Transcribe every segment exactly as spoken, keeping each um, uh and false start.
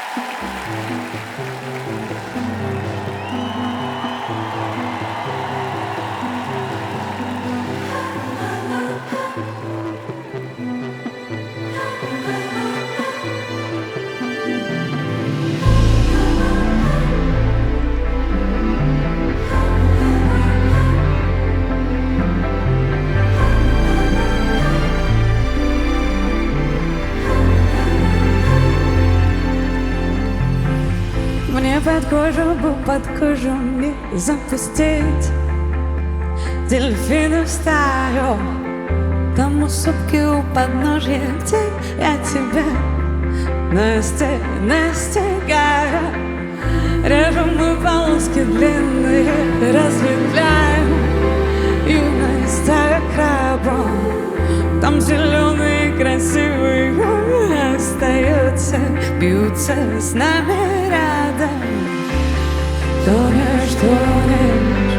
Мне под кожу бы, под кожу мне запустить дельфинов стаю. Там у сопки у подножья, где я тебя насте, настигаю. Режем мы полоски длинные, разветвляем юность так крабом. Там зеленые красивые остаются, бьются с нами рядом. Тонешь, тонешь,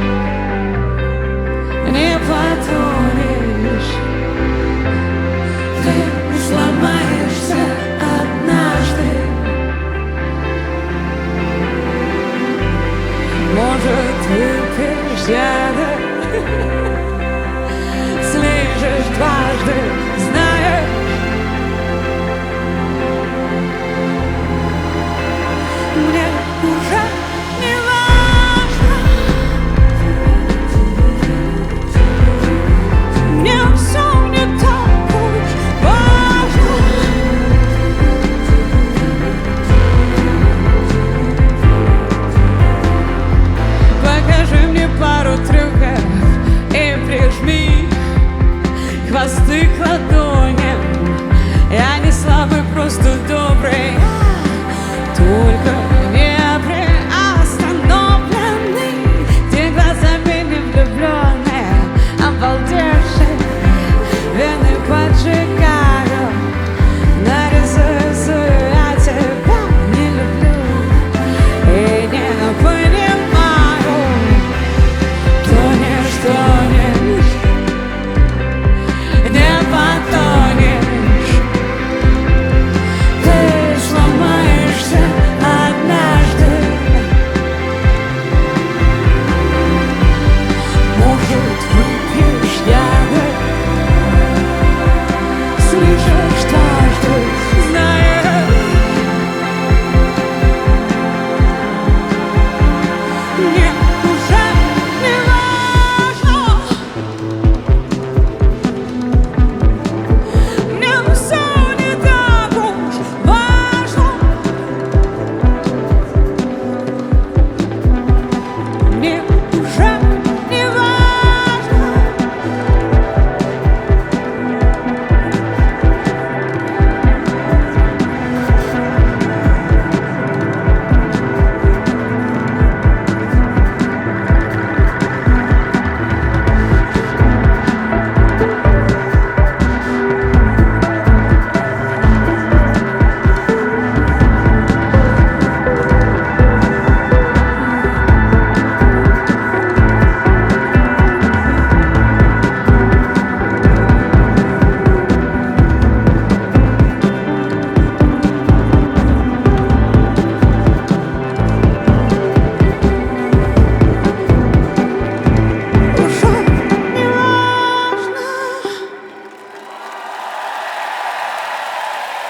не потонешь. Ты сломаешься однажды. Может, выпьешь яда, слышишь дважды, знаешь. Мне уже не важно, мне все не так уж важно. Покажи мне пару трюков и прижми хвосты к ладоням. Я не слабый, просто добрый, только не приостановленный. Те глазами не влюбленные, обалдевшие, вены поджигаю, нарезаю, я тебя не люблю и не понимаю. Тонешь, тонешь, не потонешь. Ты сломаешься однажды. Может, выпьешь яда, слышишь дважды, знаешь. Мне уже не важно, мне все не так уж важно. Мне уже не важно.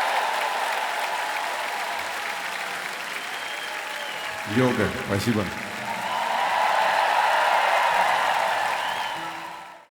Йога, спасибо.